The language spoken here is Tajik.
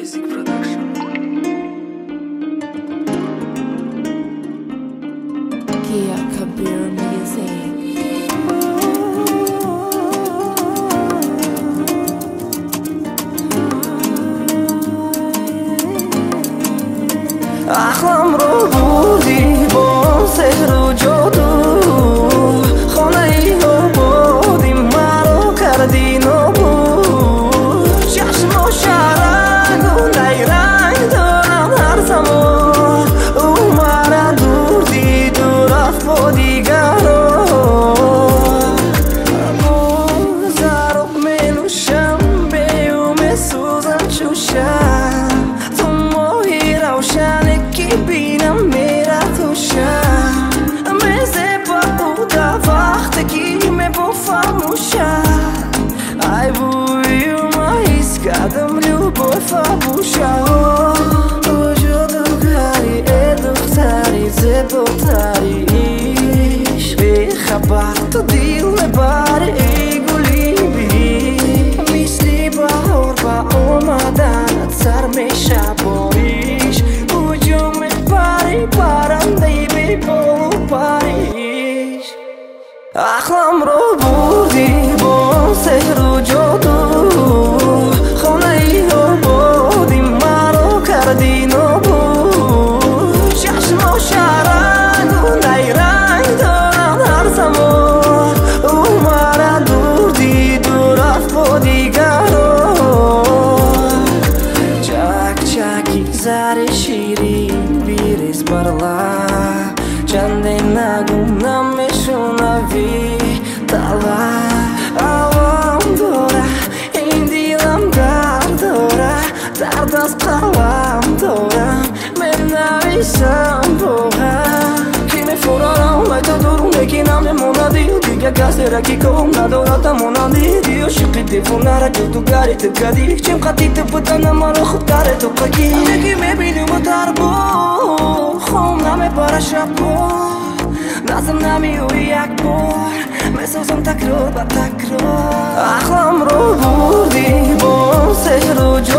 Music Production. Kia Kabir Music. احلامро бурди бо сеҳру ҷоду хонаи ободи маро карди нобуд чашмо шарангу найранг дорам ҳар замон ӯ мара дур диду рафт бо дигарон зароб менӯшам бею месӯзам чӯ шам ту моҳи равшане ки бинам мератушам мезеба буда вақте ки мебофамӯшам ай вую ма ҳис кардам любовь фабуша о ҷодугари э духтари зеботари ишқ бехабар ту дил мебари гули биҳиш мисли баҳор ба омаданат сар мешабориш ҳуҷум мепари паррандаи беболу париш ахламро бурди бо сеҳру ҷоду хонаи ободи маро карди нобуд чашмо шарангу найранг дорам ҳар замон ӯ мара дур диду рафт бо дигарон чакчаки зари ширин бирез бар лаб чанде нагум намешунавӣ талаб авам дора ин дилам дард дора дард аз қалам дорам менависам бо ҳам ки мефурарам айта дур мекинам мемонади дигар касера ки ком надорад тамонанди диошиқи девонара ҷодугари тукади чим қати тупутана маро хубтаре тупаки ки мебинуму тарбо хом намепара шаббо назм намиёри як бор месӯзам такрор ба такрор ахламро бурди бо сеҳру